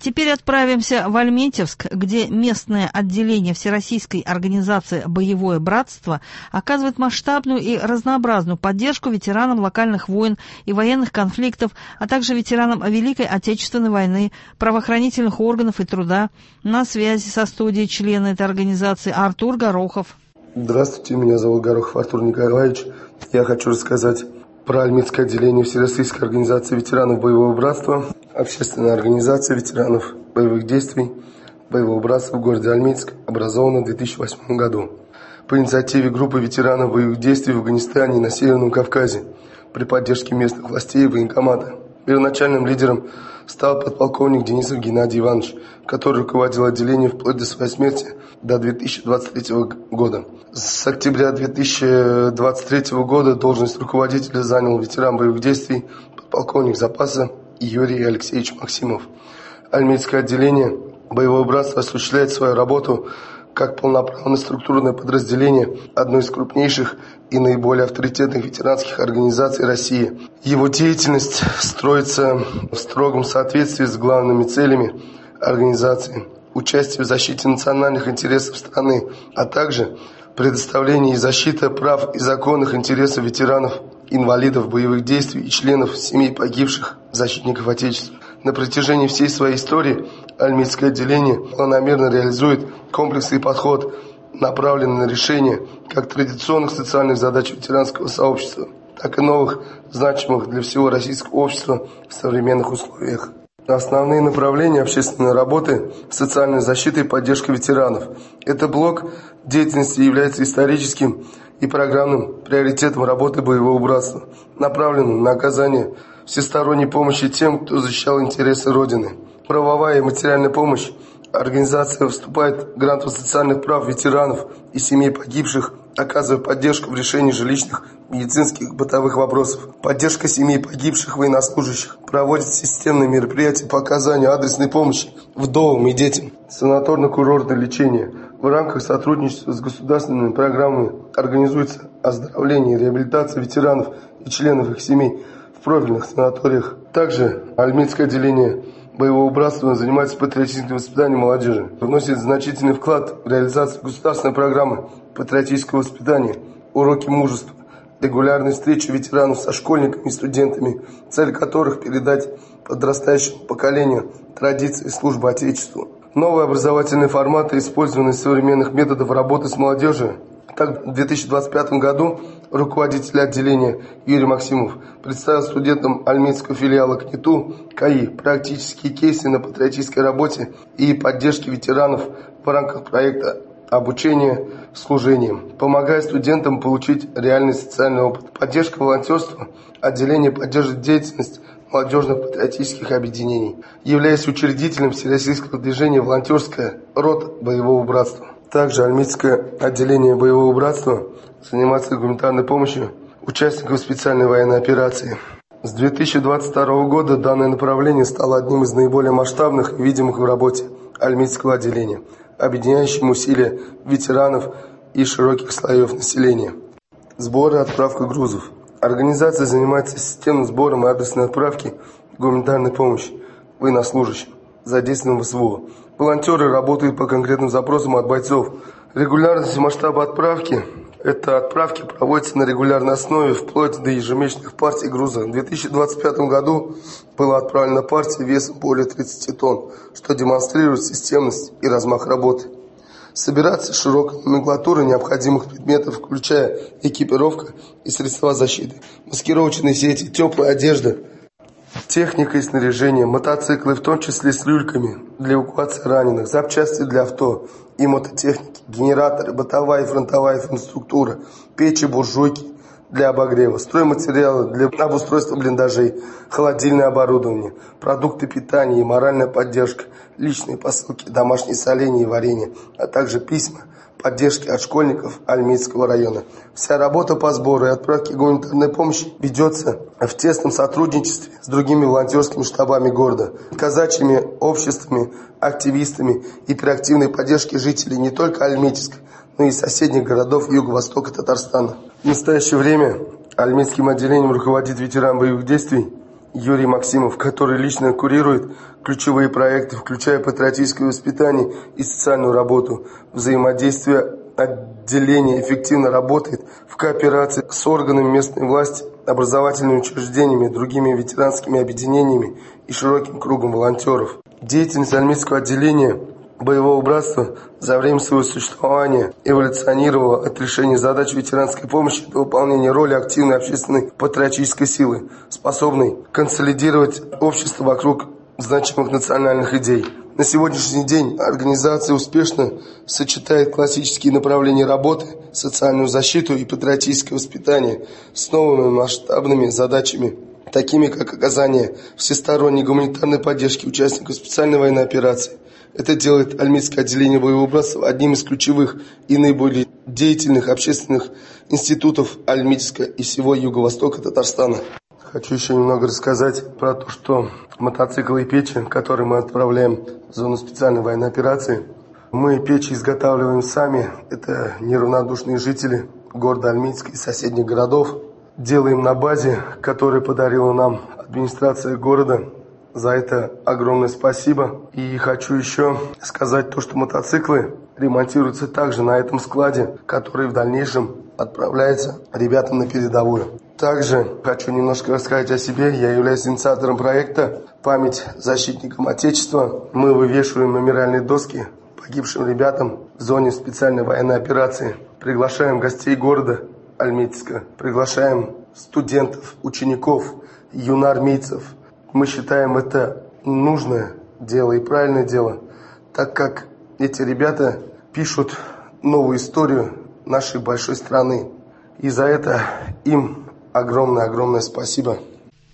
Теперь отправимся в Альметьевск, где местное отделение Всероссийской организации «Боевое братство» оказывает масштабную и разнообразную поддержку ветеранам локальных войн и военных конфликтов, а также ветеранам Великой Отечественной войны, правоохранительных органов и труда. На связи со студией члена этой организации Артур Горохов. Здравствуйте, меня зовут Горохов Артур Николаевич. Я хочу рассказать про Альметьевское отделение Всероссийской организации ветеранов Боевого братства, общественная организация ветеранов боевых действий Боевого братства в городе Альметьевск, образована в 2008 году по инициативе группы ветеранов боевых действий в Афганистане и на Северном Кавказе при поддержке местных властей и военкомата. Первоначальным лидером стал подполковник Денисов Геннадий Иванович, который руководил отделением вплоть до своей смерти до 2023 года. С октября 2023 года должность руководителя занял ветеран боевых действий, подполковник запаса Юрий Алексеевич Максимов. Альметьевское отделение Боевого братства осуществляет свою работу как полноправное структурное подразделение одной из крупнейших и наиболее авторитетных ветеранских организаций России. Его деятельность строится в строгом соответствии с главными целями организации: участие в защите национальных интересов страны, а также предоставление и защита прав и законных интересов ветеранов, инвалидов боевых действий и членов семей погибших защитников Отечества. На протяжении всей своей истории Альметьевское отделение планомерно реализует комплексный подход, направленный на решение как традиционных социальных задач ветеранского сообщества, так и новых, значимых для всего российского общества в современных условиях. Основные направления общественной работы – социальная защита и поддержка ветеранов. Этот блок деятельности является историческим и программным приоритетом работы Боевого братства, направленным на оказание всесторонней помощи тем, кто защищал интересы Родины. Правовая и материальная помощь. Организация выступает в грантах социальных прав ветеранов и семей погибших, оказывая поддержку в решении жилищных, медицинских, бытовых вопросов. Поддержка семей погибших военнослужащих. Проводит системные мероприятия по оказанию адресной помощи вдовам и детям. Санаторно-курортное лечение. В рамках сотрудничества с государственными программами организуется оздоровление и реабилитация ветеранов и членов их семей в профильных санаториях. Также Альметьевское отделение Боевого братства занимается патриотическим воспитанием молодежи, вносит значительный вклад в реализацию государственной программы патриотического воспитания, уроки мужества, регулярные встречи ветеранов со школьниками и студентами, цель которых передать подрастающему поколению традиции службы Отечеству. Новые образовательные форматы, использованные современных методов работы с молодежью. Так, в 2025 году руководитель отделения Юрий Максимов представил студентам Альметьевского филиала КНИТУ КАИ практические кейсы на патриотической работе и поддержке ветеранов в рамках проекта обучения служением, помогая студентам получить реальный социальный опыт. Поддержка волонтерства. Отделение поддерживает деятельность молодежных патриотических объединений, являясь учредителем Всероссийского движения «Волонтерское род Боевого братства». Также Альметьевское отделение Боевого братства занимается гуманитарной помощью участникам специальной военной операции. С 2022 года данное направление стало одним из наиболее масштабных и видимых в работе Альметьевского отделения, объединяющим усилия ветеранов и широких слоев населения. Сбор и отправка грузов. Организация занимается системным сбором и адресной отправки гуманитарной помощи военнослужащим, задействованным в СВО. Волонтеры работают по конкретным запросам от бойцов. Регулярность и масштаб отправки. Это отправки проводятся на регулярной основе вплоть до ежемесячных партий груза. В 2025 году была отправлена партия весом более 30 тонн, что демонстрирует системность и размах работы. Собирается широкая номенклатура необходимых предметов, включая экипировка и средства защиты, маскировочные сети, теплая одежда, техника и снаряжение, мотоциклы, в том числе с люльками для эвакуации раненых, запчасти для авто и мототехники, генераторы, бытовая и фронтовая инфраструктура, печи, буржуйки для обогрева, стройматериалы для обустройства блиндажей, холодильное оборудование, продукты питания и моральная поддержка, личные посылки, домашние соленья и варенье, а также письма поддержки от школьников Альметьевского района. Вся работа по сбору и отправке гуманитарной помощи ведется в тесном сотрудничестве с другими волонтерскими штабами города, казачьими обществами, активистами и при активной поддержке жителей не только Альметьевска, но и соседних городов юго-востока Татарстана. В настоящее время Альметьевским отделением руководит ветеран боевых действий Юрий Максимов, который лично курирует ключевые проекты, включая патриотическое воспитание и социальную работу. Взаимодействие отделения эффективно работает в кооперации с органами местной власти, образовательными учреждениями, другими ветеранскими объединениями и широким кругом волонтеров. Деятельность Альметьевского отделения боевого братства за время своего существования эволюционировала от решения задач ветеранской помощи до выполнения роли активной общественной патриотической силы, способной консолидировать общество вокруг значимых национальных идей. На сегодняшний день организация успешно сочетает классические направления работы, социальную защиту и патриотическое воспитание с новыми масштабными задачами, такими как оказание всесторонней гуманитарной поддержки участников специальной военной операции. Это делает Альметьевское отделение боевого братства одним из ключевых и наиболее деятельных общественных институтов Альметьевска и всего Юго-Востока Татарстана. Хочу еще немного рассказать про то, что мотоциклы и печи, которые мы отправляем в зону специальной военной операции, мы печи изготавливаем сами. Это неравнодушные жители города Альметьевска и соседних городов. Делаем на базе, которую подарила нам администрация города. За это огромное спасибо. И хочу еще сказать то, что мотоциклы ремонтируются также на этом складе, который в дальнейшем отправляется ребятам на передовую. Также хочу немножко рассказать о себе. Я являюсь инициатором проекта «Память защитникам Отечества». Мы вывешиваем мемориальные доски погибшим ребятам в зоне специальной военной операции. Приглашаем гостей города Альметьевска, приглашаем студентов, учеников, юноармейцев. Мы считаем это нужное дело и правильное дело, так как эти ребята пишут новую историю нашей большой страны. И за это им огромное-огромное спасибо.